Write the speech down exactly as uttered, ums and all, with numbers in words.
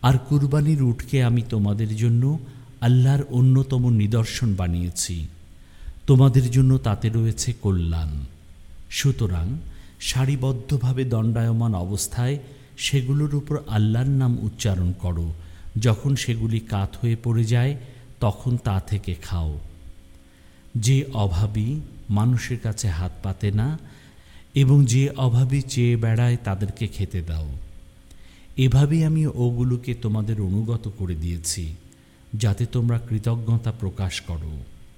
আর কুরবানির উটকে আমি তোমাদের জন্য আল্লাহর অন্যতম নিদর্শন বানিয়েছি, তোমাদের জন্য তাতে রয়েছে কল্যাণ। সুতরাং সারিবদ্ধভাবে দণ্ডায়মান অবস্থায় সেগুলোর উপর আল্লাহর নাম উচ্চারণ করো। যখন সেগুলি কাত হয়ে পড়ে যায় তখন তা থেকে খাও। যে অভাবী মানুষের কাছে হাত পাতে না এবং যে অভাবী চেয়ে বেড়ায় তাদেরকে খেতে দাও। এভাবেই আমি ওগুলোকে তোমাদের অনুগত করে দিয়েছি, যাতে তোমরা কৃতজ্ঞতা প্রকাশ করো।